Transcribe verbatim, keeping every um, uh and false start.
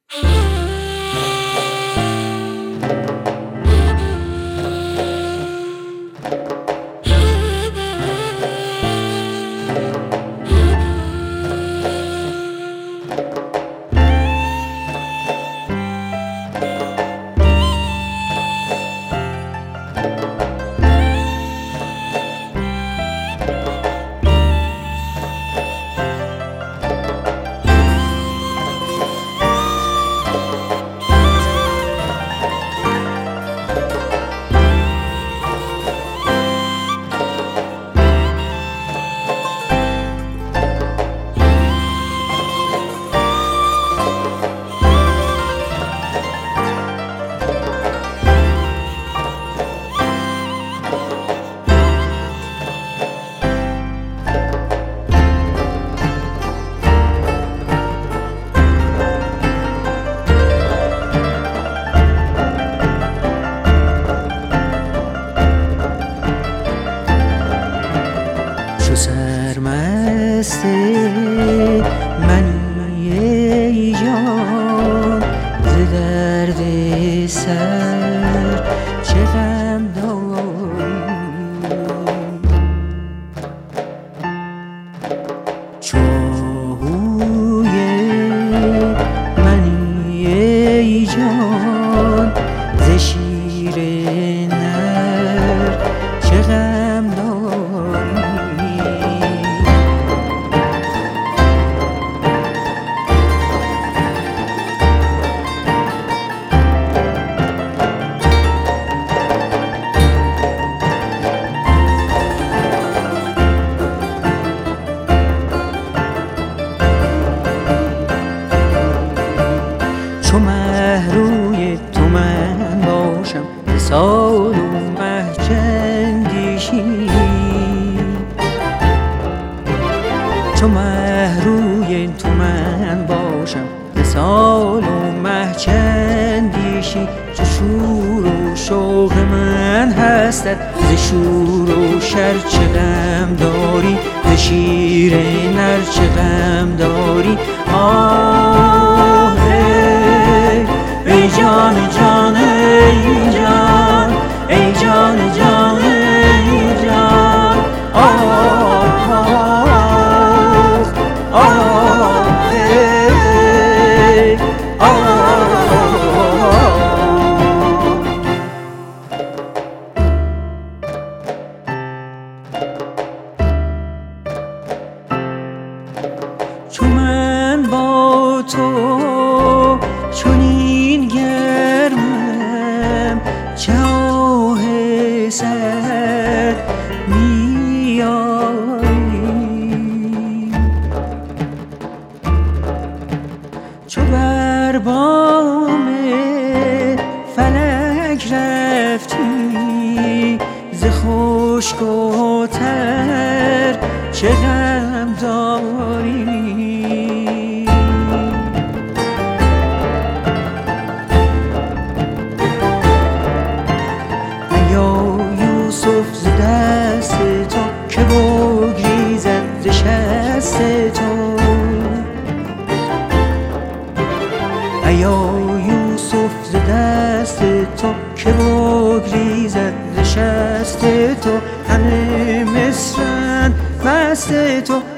سرمست منی ای جان ز درد سر چه غم داری، چاهوی منی ای جان ز شیر نر چه غم داری. چو مه روی تو من باشم ز سال و مه چندیشی، چو مه روی تو من باشم ز سال و مه چندیشی، چو شور و شوق من هستت ز شور و شر چه غم داری، ز شیر نر چه غم داری. آه ای جان جان ای جان ای جان جان ای جان. آه آه آه ای آه. چو من با تو چنین گرمم چه آه سرد می آیی، چو بر بام فلک رفتی ز خشک و تر چه غم داری. یوسف ز دست تو که بگریزد ز شست تو، ایا یوسف ز دست تو که بگریزد ز شست تو، همه مصرند مست تو.